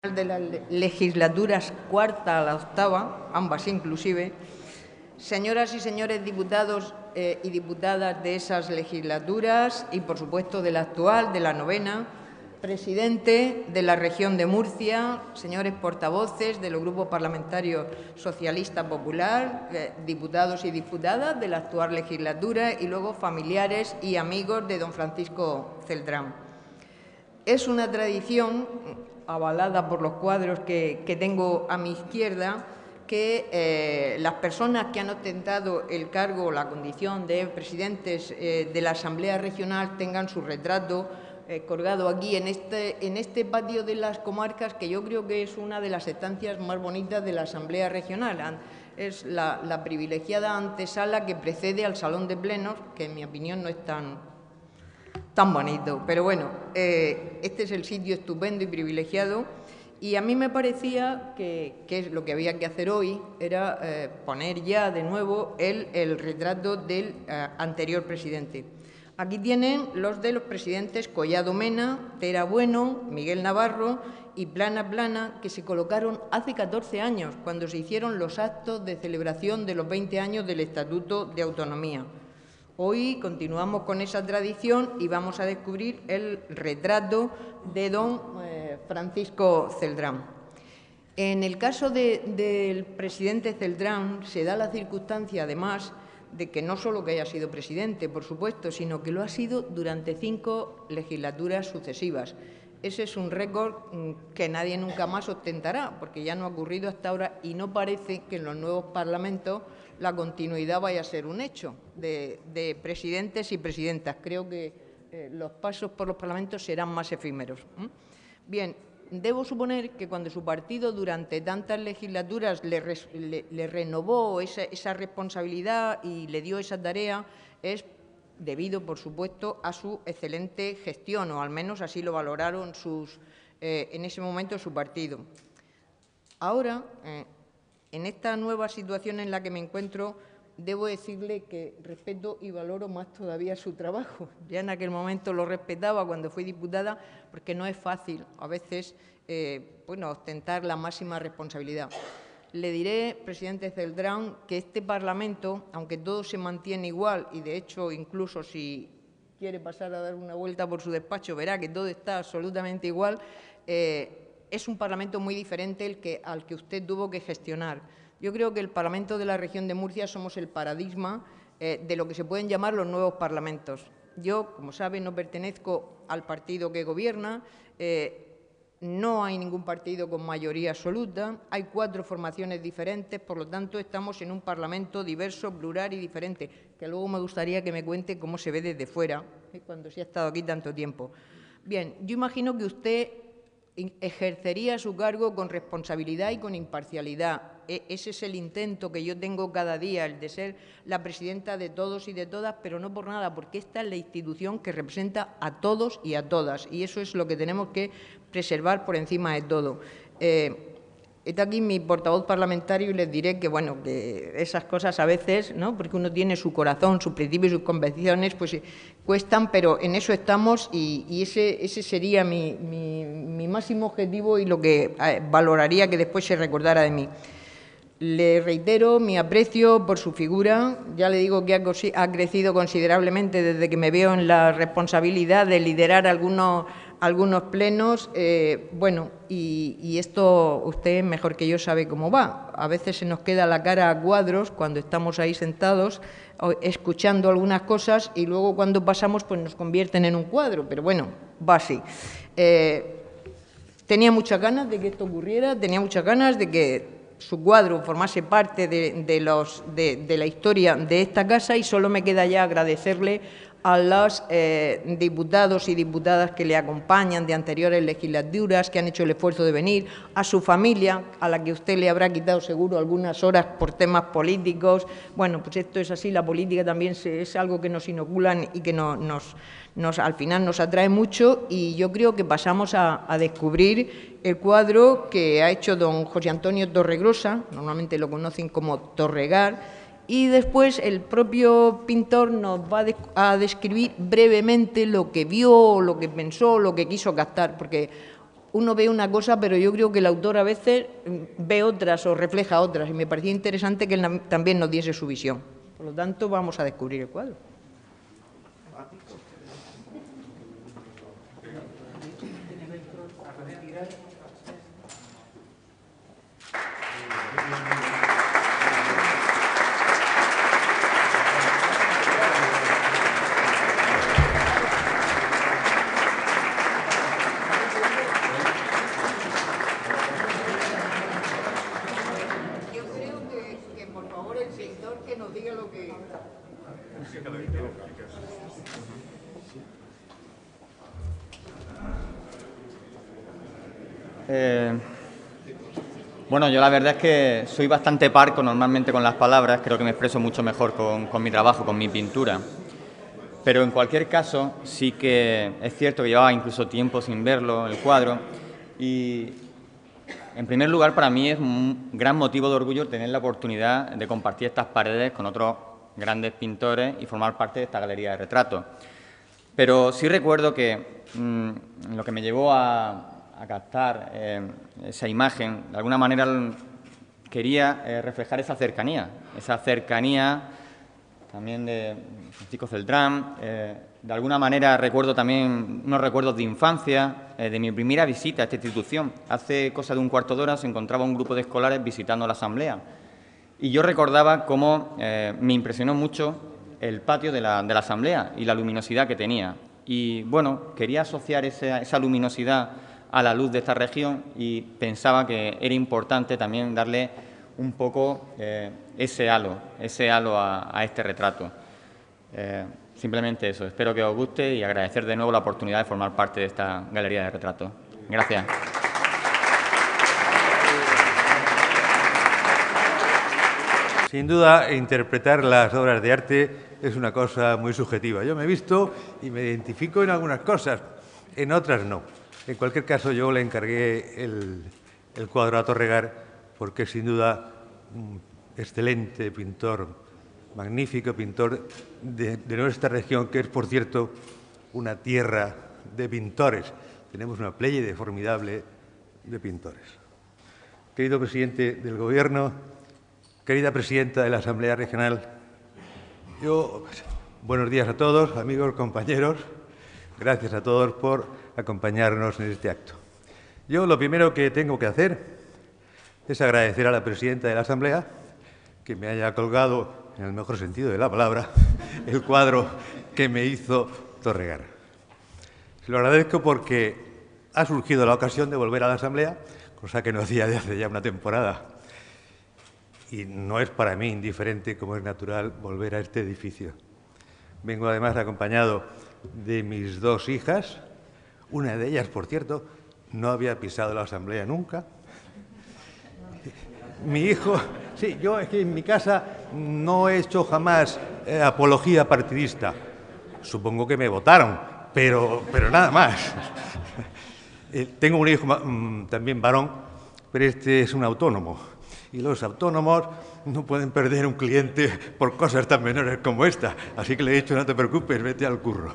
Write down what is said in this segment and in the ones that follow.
de las legislaturas cuarta a la octava, ambas inclusive, señoras y señores diputados y diputadas de esas legislaturas y, por supuesto, de la actual, de la novena, presidente de la región de Murcia, señores portavoces de los grupos parlamentarios socialista popular, diputados y diputadas de la actual legislatura y luego familiares y amigos de don Francisco Celdrán. Es una tradición, avalada por los cuadros que tengo a mi izquierda, que las personas que han ostentado el cargo o la condición de presidentes de la Asamblea Regional tengan su retrato colgado aquí en este patio de las comarcas, que yo creo que es una de las estancias más bonitas de la Asamblea Regional. Es la privilegiada antesala que precede al Salón de Plenos, que en mi opinión no es tan bonito, pero bueno, este es el sitio estupendo y privilegiado, y a mí me parecía que lo que había que hacer hoy era poner ya de nuevo el retrato del anterior presidente. Aquí tienen los de los presidentes Collado Mena, Tera Bueno, Miguel Navarro y Plana Plana, que se colocaron hace 14 años, cuando se hicieron los actos de celebración de los 20 años del Estatuto de Autonomía. Hoy continuamos con esa tradición y vamos a descubrir el retrato de don Francisco Celdrán. En el caso del presidente Celdrán se da la circunstancia, además, de que no solo que haya sido presidente, por supuesto, sino que lo ha sido durante 5 legislaturas sucesivas. Ese es un récord que nadie nunca más ostentará, porque ya no ha ocurrido hasta ahora y no parece que en los nuevos parlamentos la continuidad vaya a ser un hecho de presidentes y presidentas. Creo que los pasos por los parlamentos serán más efímeros. Bien, debo suponer que cuando su partido durante tantas legislaturas le renovó esa responsabilidad y le dio esa tarea, es debido, por supuesto, a su excelente gestión, o al menos así lo valoraron en ese momento su partido. Ahora, en esta nueva situación en la que me encuentro, debo decirle que respeto y valoro más todavía su trabajo. Ya en aquel momento lo respetaba cuando fui diputada, porque no es fácil a veces ostentar la máxima responsabilidad. Le diré, presidente Celdrán, que este Parlamento, aunque todo se mantiene igual, y de hecho incluso si quiere pasar a dar una vuelta por su despacho verá que todo está absolutamente igual, es un Parlamento muy diferente al que usted tuvo que gestionar. Yo creo que el Parlamento de la región de Murcia somos el paradigma de lo que se pueden llamar los nuevos parlamentos. Yo, como sabe, no pertenezco al partido que gobierna. No hay ningún partido con mayoría absoluta, hay 4 formaciones diferentes, por lo tanto estamos en un Parlamento diverso, plural y diferente, que luego me gustaría que me cuente cómo se ve desde fuera, cuando se ha estado aquí tanto tiempo. Bien, yo imagino que usted ejercería su cargo con responsabilidad y con imparcialidad. Ese es el intento que yo tengo cada día, el de ser la presidenta de todos y de todas, pero no por nada, porque esta es la institución que representa a todos y a todas, y eso es lo que tenemos que preservar por encima de todo. Está aquí mi portavoz parlamentario y les diré que, bueno, que esas cosas a veces, ¿no?, porque uno tiene su corazón, sus principios y sus convicciones, pues cuestan, pero en eso estamos y ese sería mi máximo objetivo y lo que valoraría que después se recordara de mí. Le reitero mi aprecio por su figura. Ya le digo que ha crecido considerablemente desde que me veo en la responsabilidad de liderar algunos plenos. Y esto usted mejor que yo sabe cómo va. A veces se nos queda la cara a cuadros cuando estamos ahí sentados escuchando algunas cosas y luego cuando pasamos pues nos convierten en un cuadro, pero bueno, va así. Tenía muchas ganas de que esto ocurriera, tenía muchas ganas de que su cuadro formase parte de la historia de esta casa y solo me queda ya agradecerle a los diputados y diputadas que le acompañan de anteriores legislaturas, que han hecho el esfuerzo de venir, a su familia, a la que usted le habrá quitado seguro algunas horas por temas políticos. Bueno, pues esto es así, la política también es algo que nos inoculan y que al final nos atrae mucho, y yo creo que pasamos a descubrir el cuadro que ha hecho don José Antonio Torregrosa, normalmente lo conocen como Torregar, y después el propio pintor nos va a describir brevemente lo que vio, lo que pensó, lo que quiso captar, porque uno ve una cosa, pero yo creo que el autor a veces ve otras o refleja otras, y me parecía interesante que él también nos diese su visión. Por lo tanto, vamos a descubrir el cuadro. Bueno, yo la verdad es que soy bastante parco normalmente con las palabras, creo que me expreso mucho mejor con mi trabajo, con mi pintura. Pero en cualquier caso, sí que es cierto que llevaba incluso tiempo sin verlo, el cuadro, y en primer lugar para mí es un gran motivo de orgullo tener la oportunidad de compartir estas paredes con otros grandes pintores y formar parte de esta galería de retratos. Pero sí recuerdo que lo que me llevó a captar esa imagen, de alguna manera quería reflejar esa cercanía también de Francisco Celdrán. De alguna manera recuerdo también unos recuerdos de infancia, de mi primera visita a esta institución. Hace cosa de un cuarto de hora se encontraba un grupo de escolares visitando la asamblea y yo recordaba cómo me impresionó mucho el patio de la asamblea y la luminosidad que tenía. Y bueno, quería asociar esa luminosidad a la luz de esta región y pensaba que era importante también darle un poco ese halo a este retrato. Simplemente eso, espero que os guste y agradecer de nuevo la oportunidad de formar parte de esta galería de retratos. Gracias. Sin duda, interpretar las obras de arte es una cosa muy subjetiva. Yo me he visto y me identifico en algunas cosas, en otras no. En cualquier caso, yo le encargué el cuadro a Torregar porque es sin duda un excelente pintor, magnífico pintor de nuestra región, que es, por cierto, una tierra de pintores. Tenemos una pléyade formidable de pintores. Querido presidente del Gobierno, querida presidenta de la Asamblea Regional, buenos días a todos, amigos, compañeros. Gracias a todos por acompañarnos en este acto. Yo lo primero que tengo que hacer es agradecer a la presidenta de la Asamblea que me haya colgado, en el mejor sentido de la palabra, el cuadro que me hizo Torregar. Se lo agradezco porque ha surgido la ocasión de volver a la Asamblea, cosa que no hacía desde hace ya una temporada. Y no es para mí indiferente, como es natural, volver a este edificio. Vengo además acompañado de mis dos hijas. Una de ellas, por cierto, no había pisado la Asamblea nunca. Mi hijo... Sí, yo es que en mi casa no he hecho jamás apología partidista. Supongo que me votaron, pero nada más. Tengo un hijo también varón, pero este es un autónomo. Y los autónomos no pueden perder un cliente por cosas tan menores como esta. Así que le he dicho, no te preocupes, vete al curro.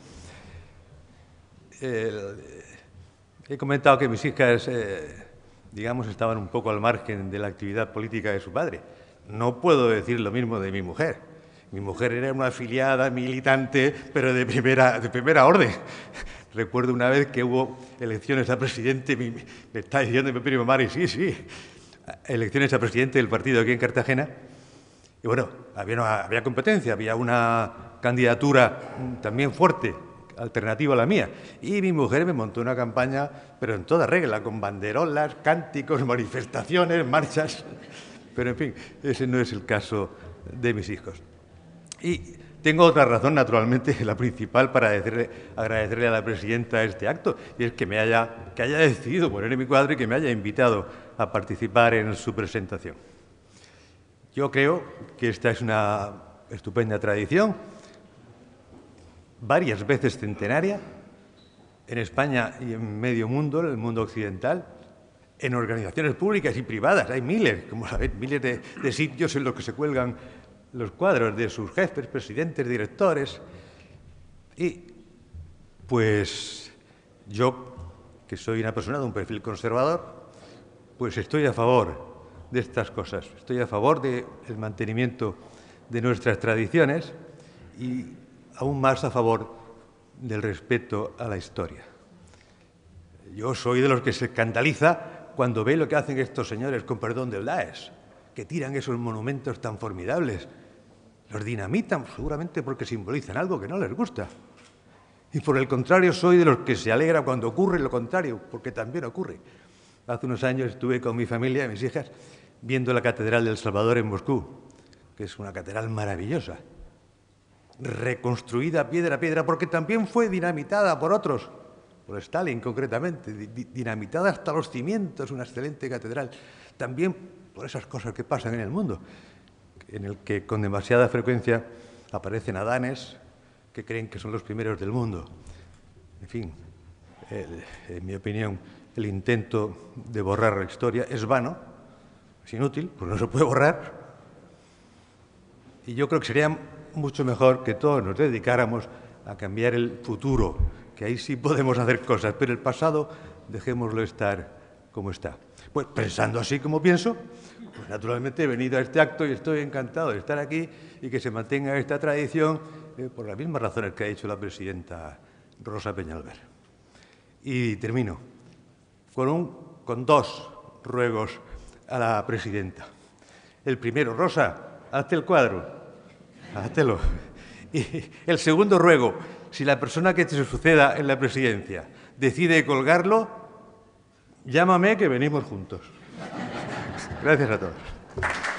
He comentado que mis hijas, digamos, estaban un poco al margen de la actividad política de su padre. No puedo decir lo mismo de mi mujer. Mi mujer era una afiliada militante, pero de primera orden. Recuerdo una vez que hubo elecciones a presidente, me está diciendo mi primo Mari, sí, elecciones a presidente del partido aquí en Cartagena. Y bueno, había competencia, había una candidatura también fuerte, alternativa a la mía. Y mi mujer me montó una campaña, pero en toda regla, con banderolas, cánticos, manifestaciones, marchas. Pero, en fin, ese no es el caso de mis hijos. Y tengo otra razón, naturalmente, la principal, para agradecerle a la presidenta este acto, y es que haya decidido poner en mi cuadro y que me haya invitado a participar en su presentación. Yo creo que esta es una estupenda tradición, varias veces centenaria, en España y en medio mundo, en el mundo occidental, en organizaciones públicas y privadas. Hay miles, como sabéis, miles de sitios en los que se cuelgan los cuadros de sus jefes, presidentes, directores. Y, pues, yo que soy una persona de un perfil conservador, pues estoy a favor de estas cosas. Estoy a favor del mantenimiento de nuestras tradiciones y aún más a favor del respeto a la historia. Yo soy de los que se escandaliza cuando ve lo que hacen estos señores, con perdón del Daesh, que tiran esos monumentos tan formidables. Los dinamitan seguramente porque simbolizan algo que no les gusta. Y por el contrario, soy de los que se alegra cuando ocurre lo contrario, porque también ocurre. Hace unos años estuve con mi familia y mis hijas viendo la Catedral del Salvador en Moscú, que es una catedral maravillosa, reconstruida piedra a piedra, porque también fue dinamitada por otros, por Stalin concretamente, dinamitada hasta los cimientos, una excelente catedral. También por esas cosas que pasan en el mundo, en el que con demasiada frecuencia aparecen adanes que creen que son los primeros del mundo. En fin, en mi opinión, el intento de borrar la historia es vano, es inútil, pues no se puede borrar. Y yo creo que sería mucho mejor que todos nos dedicáramos a cambiar el futuro, que ahí sí podemos hacer cosas, pero el pasado dejémoslo estar como está. Pues pensando así como pienso, pues naturalmente he venido a este acto y estoy encantado de estar aquí y que se mantenga esta tradición por las mismas razones que ha dicho la presidenta Rosa Peñalver. Y termino con dos ruegos a la presidenta. El primero, Rosa, hazte el cuadro, háztelo. Y el segundo ruego, si la persona que te suceda en la presidencia decide colgarlo, llámame que venimos juntos. Gracias a todos.